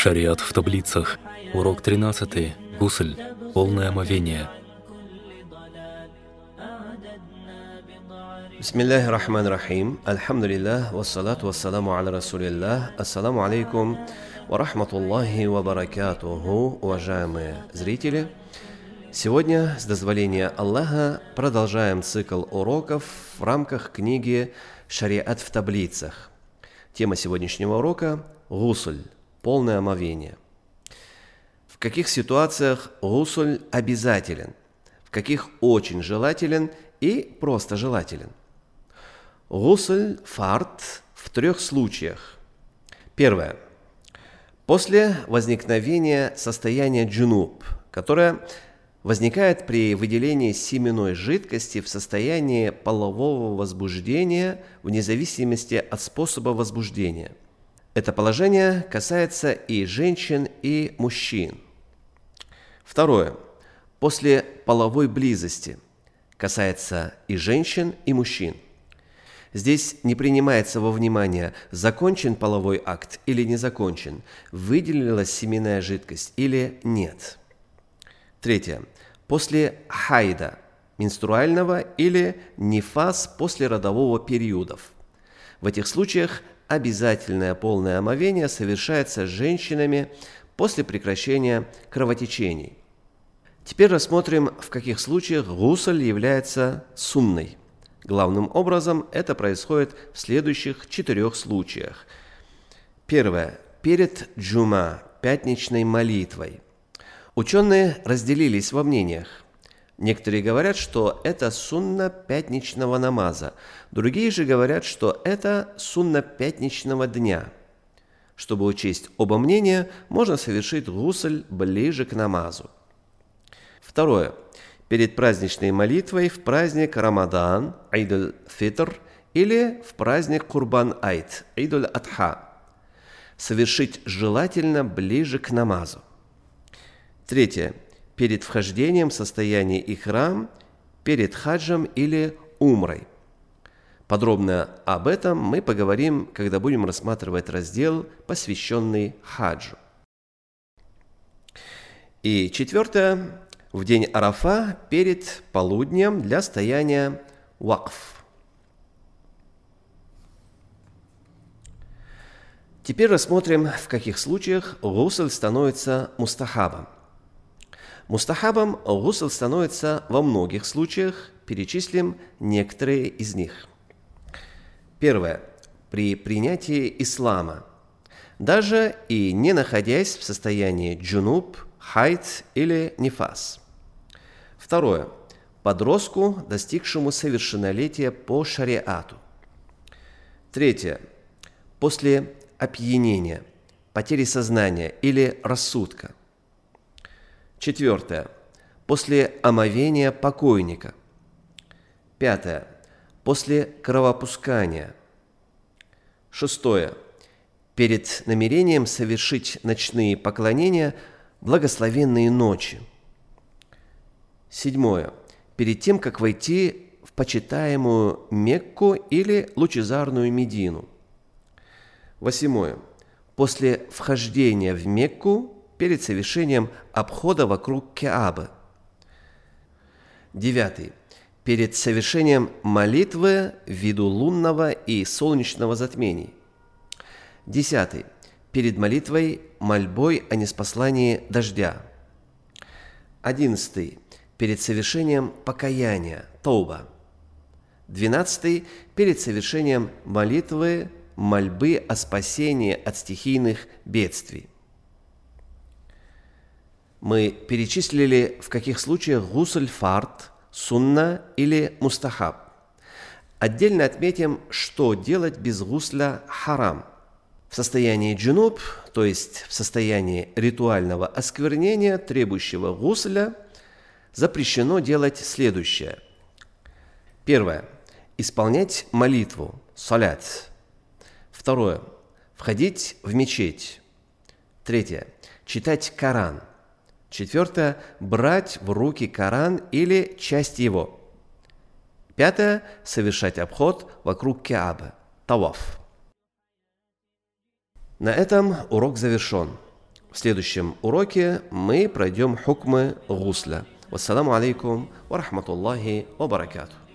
Шариат в таблицах. Урок 13. Гусль. Полное омовение. Бисмиллахи рахмани рахим. Альхамдулиллах. Вассалату вассаламу аля расулиллах. Ассаламу алейкум ва рахматуллахи ва баракатуху. Уважаемые зрители, сегодня, с дозволения Аллаха, продолжаем цикл уроков в рамках книги «Шариат в таблицах». Тема сегодняшнего урока – гусль, полное омовение. В каких ситуациях гусль обязателен, в каких очень желателен и просто желателен. Гусль фард в 3 случаях. Первое. После возникновения состояния джунуб, которое возникает при выделении семенной жидкости в состоянии полового возбуждения вне зависимости от способа возбуждения. Это положение касается и женщин, и мужчин. Второе. После половой близости касается и женщин, и мужчин. Здесь не принимается во внимание, закончен половой акт или не закончен, выделилась семенная жидкость или нет. Третье. После хайда, менструального или нифас после родового периодов. В этих случаях обязательное полное омовение совершается женщинами после прекращения кровотечений. Теперь рассмотрим, в каких случаях гусль является сунной. Главным образом это происходит в следующих 4 случаях. Первое. Перед джума, пятничной молитвой. Ученые разделились во мнениях. Некоторые говорят, что это сунна пятничного намаза, другие же говорят, что это сунна пятничного дня. Чтобы учесть оба мнения, можно совершить гусль ближе к намазу. Второе. Перед праздничной молитвой в праздник Рамадан, Айд-аль-Фитр, или в праздник Курбан-Айд, Айд-аль-Адха. Совершить желательно ближе к намазу. Третье. Перед вхождением в состояние ихрам, перед хаджем или умрой. Подробно об этом мы поговорим, когда будем рассматривать раздел, посвященный хаджу. И четвертое. В день Арафа перед полуднем для стояния вакф. Теперь рассмотрим, в каких случаях гусль становится мустахабом. Мустахабом гусль становится во многих случаях, перечислим некоторые из них. Первое. При принятии ислама, даже и не находясь в состоянии джунуб, хайд или нифас. Второе. Подростку, достигшему совершеннолетия по шариату. Третье. После опьянения, потери сознания или рассудка. Четвертое. После омовения покойника. Пятое. После кровопускания. Шестое. Перед намерением совершить ночные поклонения благословенные ночи. Седьмое. Перед тем, как войти в почитаемую Мекку или лучезарную Медину. Восьмое. После вхождения в Мекку перед совершением обхода вокруг Каабы. Девятый. Перед совершением молитвы ввиду лунного и солнечного затмений. Десятый. Перед молитвой, мольбой о ниспослании дождя. 11. Перед совершением покаяния, тауба. 12. Перед совершением молитвы, мольбы о спасении от стихийных бедствий. Мы перечислили, в каких случаях гусль фард, сунна или мустахаб. Отдельно отметим, что делать без гусля харам. В состоянии джунуб, то есть в состоянии ритуального осквернения, требующего гусля, запрещено делать следующее. Первое. Исполнять молитву, салят. Второе. Входить в мечеть. Третье. Читать Коран. Четвертое. Брать в руки Коран или часть его. Пятое. Совершать обход вокруг Каабы, таваф. На этом урок завершен. В следующем уроке мы пройдем хукмы гусля. Вассаламу алейкум ва рахматуллахи ва баракатух.